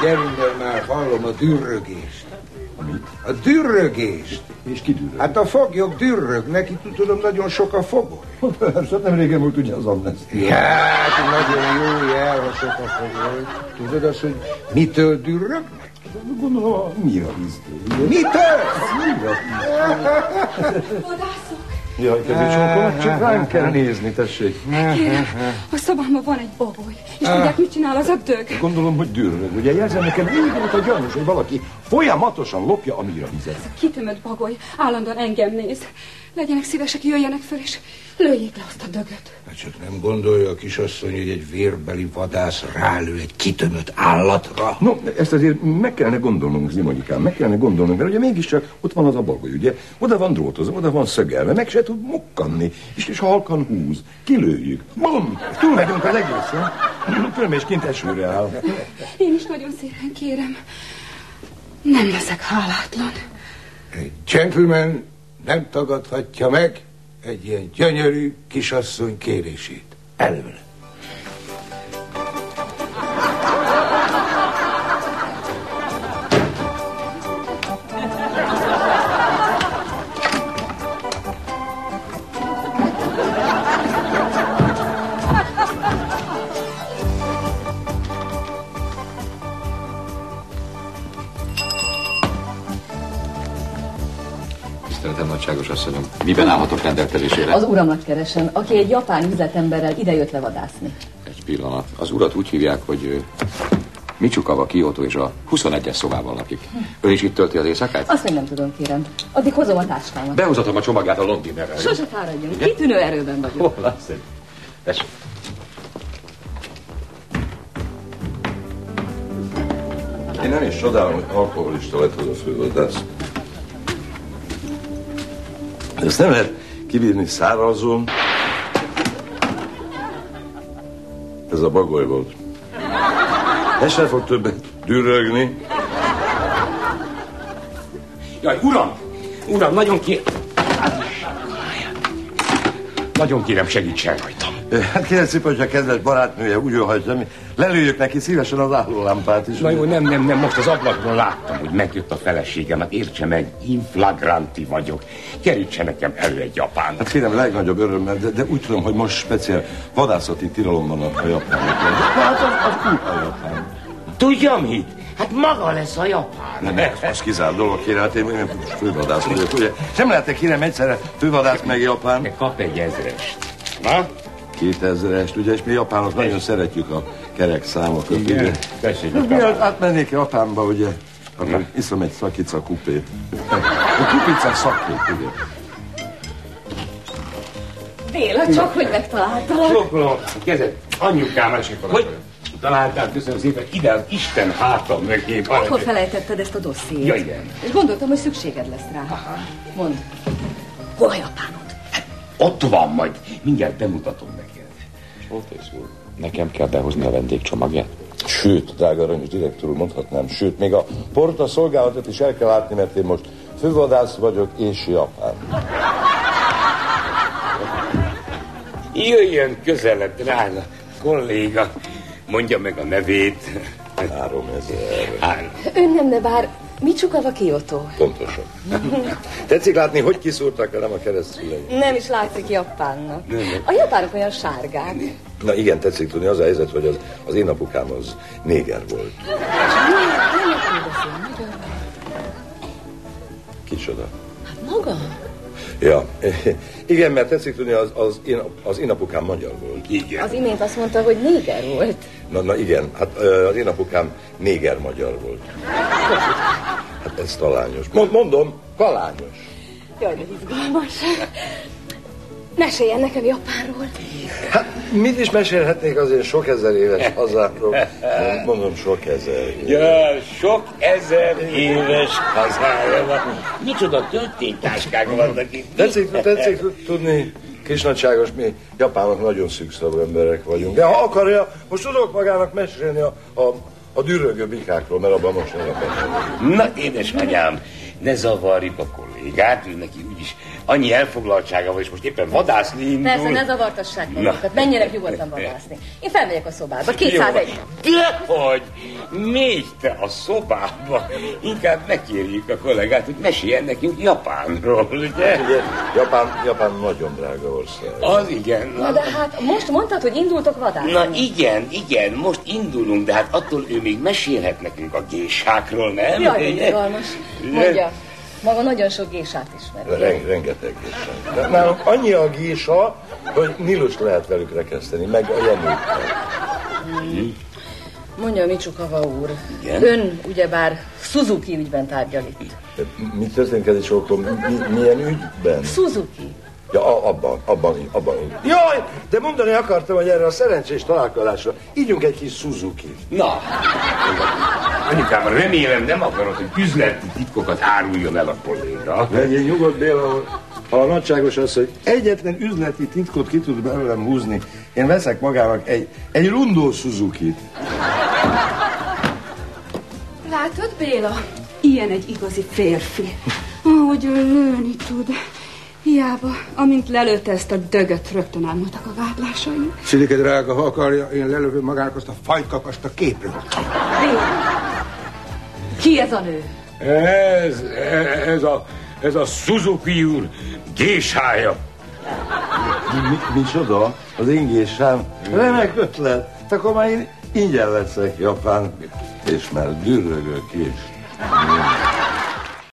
gyerünk, mert már hallom a dürrögést. A dürrögést. És ki dürrög? Hát a foglyok dürrögnek, itt tudom, nagyon sok a fogoly. Persze, nem régen volt ugye az amnestia. Hát, nagyon jó jel, ha sok a fogoly. Tudod azt, hogy mitől dürrögnek? Gondolom a miravíztől. Mitől? Vadászok! Jaj, kedves csonkolat, csak ránk kell nézni, tessék. Kérem, a szobámban van egy bagoly. És tudják, mit csinál az a dög? Gondolom, hogy dürrög. Ugye jelzem nekem, úgy volt a gyanús, hogy valaki folyamatosan lopja a miravizet. Kitömött bagoly, állandóan engem néz. Legyenek szívesek, jöjjenek föl, és lőjék le azt a dögöt. Hát csak nem gondolja a kisasszony, hogy egy vérbeli vadász rálő egy kitömött állatra? No, ezt azért meg kellene gondolnunk, Zimonyikám, meg kellene gondolnunk, mert ugye mégiscsak ott van az a bagoly, ugye? Oda van drótozva, oda van szögelve, meg se tud mukkanni, és halkan húz. Kilőjük. Bum! Túlmegyünk az egészen. Különben is kint esőre áll. Én is nagyon szépen kérem. Nem leszek hálátlan. Egy gentleman nem tagadhatja meg egy ilyen gyönyörű kisasszony kérését. Előre. Nagyságos asszonyom, miben állhatok rendelkezésére? Az uramat keresem, aki egy japán üzletemberrel idejött levadászni. Egy pillanat. Az urat úgy hívják, hogy Michikawa Kyoto, és a 21-es szobában lakik. Ön is itt tölti az éjszakát? Azt még nem tudom, kérem. Addig hozom a táskámat. Behozatom a csomagját a Londinerrel. Sose fáradjon, kitűnő erőben vagyok. Hol lesz? Tessék. Én nem is csodálom, hogy alkoholista lett az a fővadász. Ezt nem lehet kibírni szárazon. Ez a bagoly volt. Ez sem fog többet dürrögni. Jaj, uram! Uram, nagyon kérem, segítsen rajtam. Hát kérem szépen, hogyha kedves barátnője úgy hagyja, lelőjük neki szívesen az állólámpát is. Na jó, nem, most az ablakról láttam, hogy megjött a feleségem, hát értse meg, inflagranti vagyok. Kerítse nekem elő egy japánt. Hát kérem, legnagyobb örömmel, de úgy tudom, hogy most speciál vadászati tilalom van a japánok. Hát az a japán. Tudja mit? Hát maga lesz a japán. Nem, az kizárt dolog, kérem, hát én fővadász vagyok, ugye? Nem lehetek, kérem, egyszerre fővadász meg japán. De kap egy 1000-est. Na? 2000-est, ugye, és mi japánok nagyon szeretjük a kerek számokat. Igen, ugye? tessék. Miatt átmennék Japánba, ugye, akkor iszom egy szakica kupét. A kupica szakét, ugye. Béla, csak hogy megtaláltalak. Csókolom, kezed, anyukám esik van. Hogy? Találtál, köszönöm szépen, ide az Isten hátam mögé. Akkor felejtetted ezt a dossziét. Ja, igen. És gondoltam, hogy szükséged lesz rá. Aha. Mondd, hol a japánod? Ott van majd, mindjárt bemutatom neked. Soltész úr, nekem kell behozni a vendégcsomagját? Sőt, drága aranyos direktor úr, mondhatnám, sőt, még a porta szolgálatot is el kell látni, mert én most fővadász vagyok és japán. Jöjjön közelebb, drága kolléga, mondja meg a nevét. 3000. Ön nem, de bár Michikawa Kyoto. Pontosan. Tetszik látni, hogy kiszúrtak velem a keresztszüleim? Nem is látszik japánnak. A japánok olyan sárgák. Na igen, tetszik tudni, az a helyzet, hogy az én apukám az néger volt. Kicsoda? Hát maga? Ja, igen, mert tetszik tudni, az én apukám magyar volt. Igen. Az imént azt mondta, hogy néger volt. Na igen, hát az én apukám néger-magyar volt. Hát ez talányos. Mondom, talányos. Jaj, de izgalmas. Meséljen nekem Japánról. Hát mit is mesélhetnék az én sok ezer éves hazámról? Mondom, sok ezer éves. Ja, sok ezer éves hazája van. Micsoda történtáskák vannak itt. Tetszik tudni, kisnagyságos, mi japánok nagyon szűkszavú emberek vagyunk. De ha akarja, most tudok magának mesélni a dürrögő bikákról, mert abban most nem akarja. Na, édesanyám, ne zavarjuk a kollégát, ő neki úgyis annyi elfoglaltsága van, és most éppen vadászni indul. Persze, ne zavartassák magukat. Menjenek nyugodtan vadászni. Én felmegyek a szobába. 201. Dehogy! Mégy te a szobába. Inkább megkérjük a kollégát, hogy meséljen nekünk Japánról, ugye? Ugye, Japán nagyon drága ország. Az igen. Na de hát most mondtad, hogy indultok vadászni. Na igen, most indulunk, de hát attól ő még mesélhet nekünk a gésákról, nem? Jaj, de izgalmas. Mondja, maga nagyon sok gésát ismer. Rengeteg gésa. De nálunk annyi a gésa, hogy Nilust lehet velük rekeszteni, meg a Jenőkkel. Mondja, Micsukava úr, Igen? ön ugyebár Suzuki ügyben tárgyal itt. Mit történik ez is okom? Milyen ügyben? Suzuki. Ja, abban. Jaj, de mondani akartam, hogy erre a szerencsés találkozásra ígyunk egy kis Suzuki. Na, anyukám, remélem nem akarod, hogy üzleti titkokat áruljon el a kolléga. Legyél nyugodt, Béla, ha a nagyságos az, hogy egyetlen üzleti titkot ki tud belőlem húzni, én veszek magának egy rundó Suzukit. Látod, Béla? Ilyen egy igazi férfi. Ahogy ő lőni tud. Hiába, amint lelőtte ezt a dögöt, rögtön elmúltak a vádlásaim. Szilike drága, ha akarja, én lelövöm magának azt a fajkakast a képről. Ki ez a nő? Ez a Suzuki úr gésája. Micsoda? Az ingésám? Remek ötlet. Akkor már én ingyen leszek Japán, és már dürrögök is.